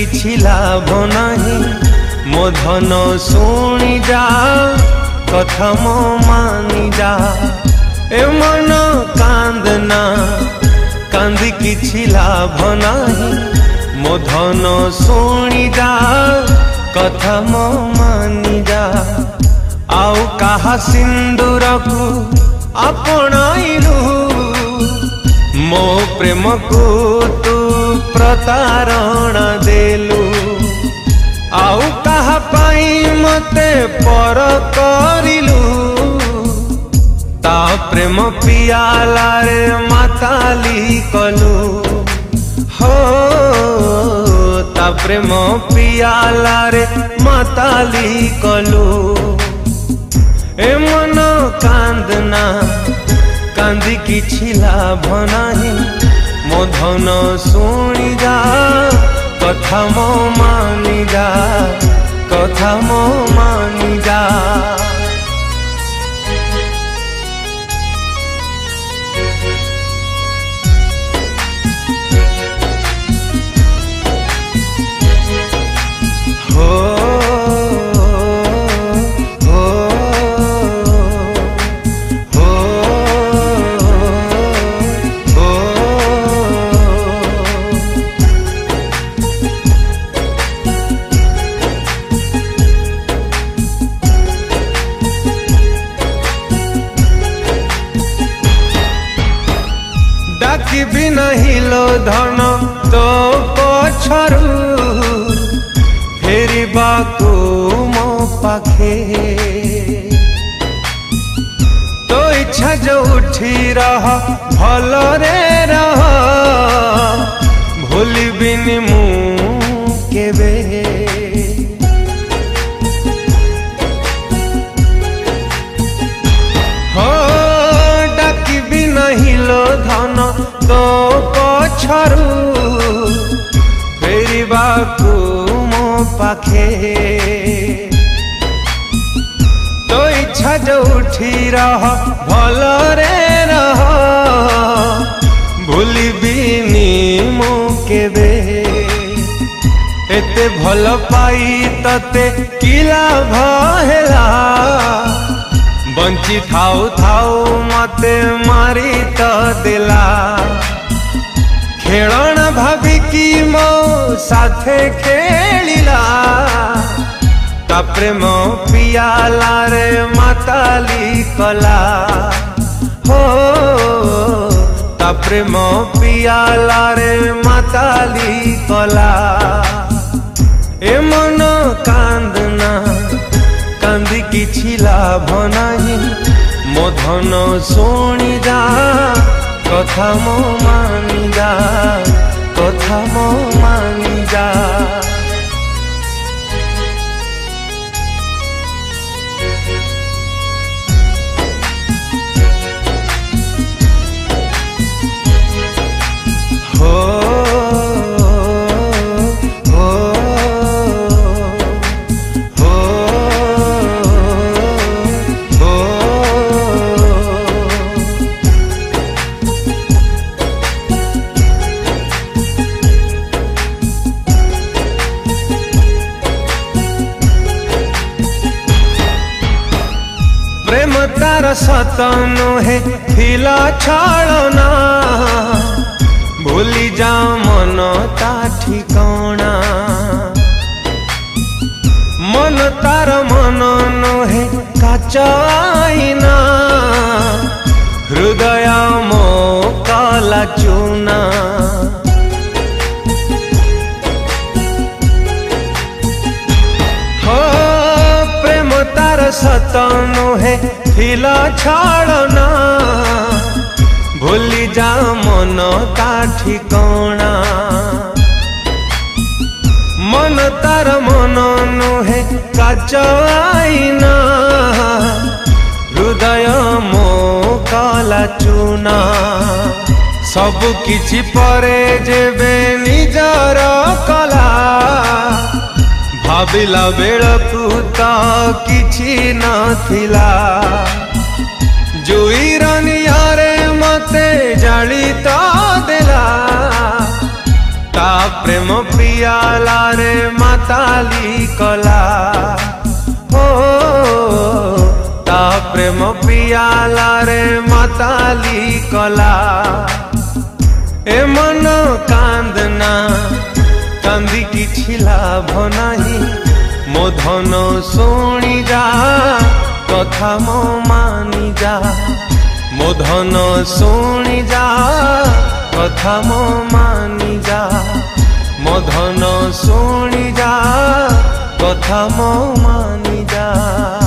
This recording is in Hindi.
किछि लाभ नाही मो धन शुणी जा कथा मो मानी जा ए मन कांदना कांदी किछि लाभ नाही मो धन शुणी जा कथा मो मानी जा आउ कहा सिंदूर को आपणाइलु मो प्रेम को तू प्रतारणा देलु आउ कहा पाई मते पर करिलु ता प्रेम पियाला रे माताली कलु हो ता प्रेम पियाला रे माताली कलु ए मन कांदना कांदी किछि लाभ नाही मो धन शुणी जा कथा मो मानी जा कथा मो मानी जा डाकी भी नहीं लो धन तो पछरू फेरिबा को मो पाखे तो इच्छा जो उठी रह भल रे रह भूलिबिनी मु केबे हो डाकी भी नहीं लो धन तो पछरू फेरिबा को मो पाखे तो इच्छा जो उठी रह भल रे रह भूलिबिनी मु केबे एते भल पाई तते कि लाभ हेला बंची थाऊ थाऊ मते मारी तो दिला खेलना भाभी की मो साथे खेलिला ता प्रेम पियाला रे माताली कला हो ता प्रेम पियाला रे माताली कला ए मन कांदना कांदी किछि लाभ नाही मो धन शुणी जा कथा मो मानी जा कथा मो मानी जा प्रेम तार सतनु है थिला छाड़ना भूली जा मन ता ठिकाना मन तार मन है काचाइना हृदय मो काला चूना सतनु है थिला छाड़ना भूली जा मन ता ठिकाना मन तार मन नुहे काचाइना हृदय मो काला चूना सब किछि परे जेबे निजर कला भाविला बेलकु तो किछि नथिला जुईर नियारे मते जाली तो देला ता प्रेम पियाला रे माताली कला हो ता प्रेम पियाला रे माताली कला ए मन कांदना कांदी किछि लाभ नाही मो धन शुणी जा कथा मो मानी जा मो धन शुणी जा कथा मो मानी जा मो धन शुणी जा कथा मो मानी जा।